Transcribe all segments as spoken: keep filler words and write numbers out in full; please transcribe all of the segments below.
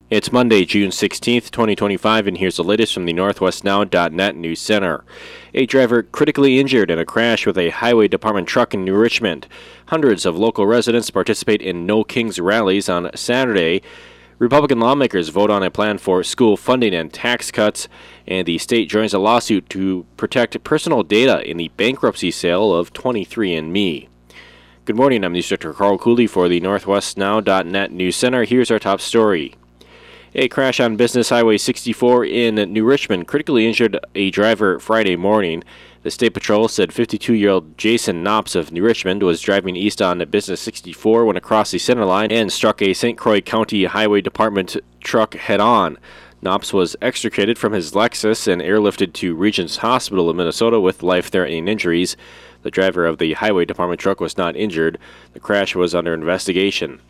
It's Monday, June sixteenth, twenty twenty-five, and here's the latest from the Northwest Now dot net News Center. A driver critically injured in a crash with a highway department truck in New Richmond. Hundreds of local residents participate in No Kings rallies on Saturday. Republican lawmakers vote on a plan for school funding and tax cuts, and the state joins a lawsuit to protect personal data in the bankruptcy sale of twenty-three and me. Good morning, I'm News Director Carl Cooley for the Northwest Now dot net News Center. Here's our top story. A crash on Business Highway sixty-four in New Richmond critically injured a driver Friday morning. The State Patrol said fifty-two-year-old Jason Knops of New Richmond was driving east on Business sixty-four when across the center line and struck a Saint Croix County Highway Department truck head-on. Knops was extricated from his Lexus and airlifted to Regents Hospital in Minnesota with life-threatening injuries. The driver of the Highway Department truck was not injured. The crash was under investigation.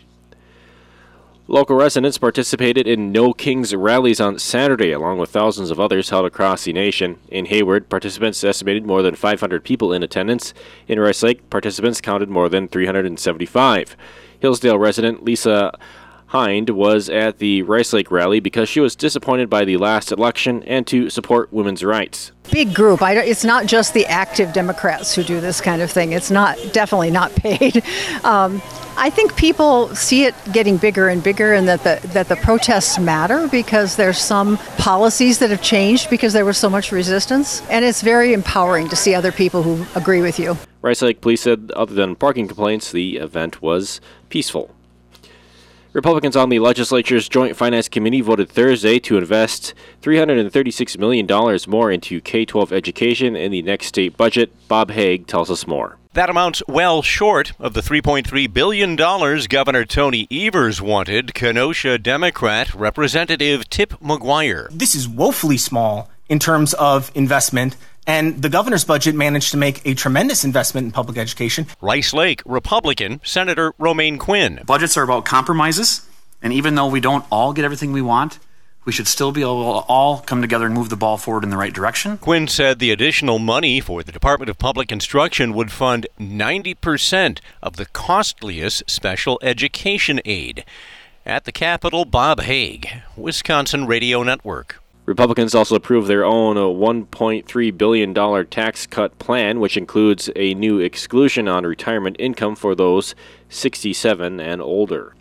Local residents participated in No Kings rallies on Saturday, along with thousands of others held across the nation. In Hayward, participants estimated more than five hundred people in attendance. In Rice Lake, participants counted more than three hundred seventy-five. Hillsdale resident Lisa Hind was at the Rice Lake rally because she was disappointed by the last election and to support women's rights. Big group. I don't, it's not just the active Democrats who do this kind of thing. It's not definitely not paid. Um, I think people see it getting bigger and bigger, and that the that the protests matter because there's some policies that have changed because there was so much resistance, and it's very empowering to see other people who agree with you. Rice Lake Police said other than parking complaints, the event was peaceful. Republicans on the legislature's Joint Finance Committee voted Thursday to invest three hundred thirty-six million dollars more into K twelve education in the next state budget. Bob Haig tells us more. That amounts well short of the three point three billion dollars Governor Tony Evers wanted, Kenosha Democrat Representative Tip McGuire. This is woefully small in terms of investment, and the governor's budget managed to make a tremendous investment in public education. Rice Lake Republican Senator Romaine Quinn. Budgets are about compromises, and even though we don't all get everything we want, we should still be able to all come together and move the ball forward in the right direction. Quinn said the additional money for the Department of Public Instruction would fund ninety percent of the costliest special education aid. At the Capitol, Bob Haig, Wisconsin Radio Network. Republicans also approved their own one point three billion dollars tax cut plan, which includes a new exclusion on retirement income for those sixty-seven and older.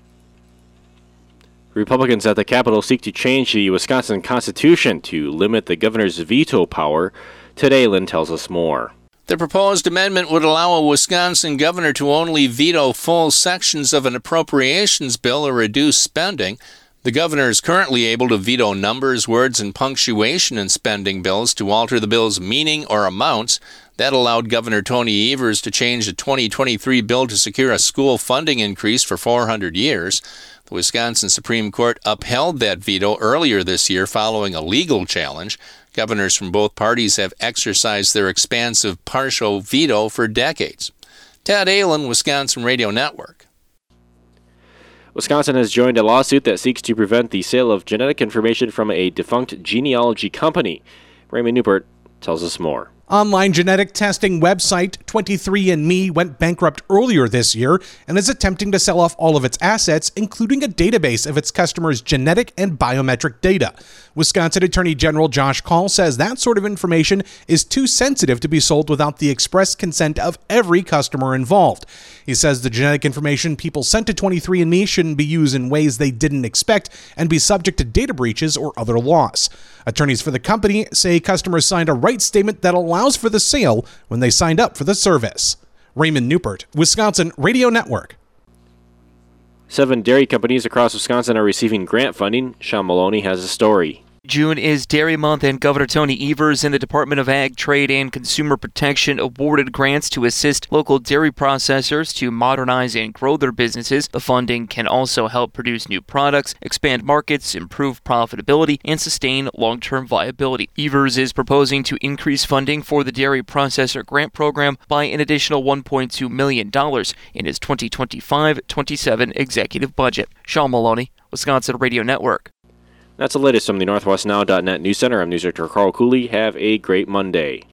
Republicans at the Capitol seek to change the Wisconsin Constitution to limit the governor's veto power. Today, Lynn tells us more. The proposed amendment would allow a Wisconsin governor to only veto full sections of an appropriations bill or reduce spending. The governor is currently able to veto numbers, words, and punctuation in spending bills to alter the bill's meaning or amounts. That allowed Governor Tony Evers to change the twenty twenty-three bill to secure a school funding increase for four hundred years. The Wisconsin Supreme Court upheld that veto earlier this year following a legal challenge. Governors from both parties have exercised their expansive partial veto for decades. Ted Allen, Wisconsin Radio Network. Wisconsin has joined a lawsuit that seeks to prevent the sale of genetic information from a defunct genealogy company. Raymond Newport tells us more. Online genetic testing website twenty-three and me went bankrupt earlier this year and is attempting to sell off all of its assets, including a database of its customers' genetic and biometric data. Wisconsin Attorney General Josh Kaul says that sort of information is too sensitive to be sold without the express consent of every customer involved. He says the genetic information people sent to twenty-three and me shouldn't be used in ways they didn't expect and be subject to data breaches or other loss. Attorneys for the company say customers signed a rights statement that allows for the sale when they signed up for the service. Raymond Newport, Wisconsin Radio Network. Seven dairy companies across Wisconsin are receiving grant funding. Sean Maloney has a story. June is Dairy Month, and Governor Tony Evers and the Department of Ag, Trade, and Consumer Protection awarded grants to assist local dairy processors to modernize and grow their businesses. The funding can also help produce new products, expand markets, improve profitability, and sustain long-term viability. Evers is proposing to increase funding for the Dairy Processor Grant Program by an additional one point two million dollars in his twenty twenty-five twenty-seven executive budget. Sean Maloney, Wisconsin Radio Network. That's the latest from the Northwest Now dot net News Center. I'm News Director Carl Cooley. Have a great Monday.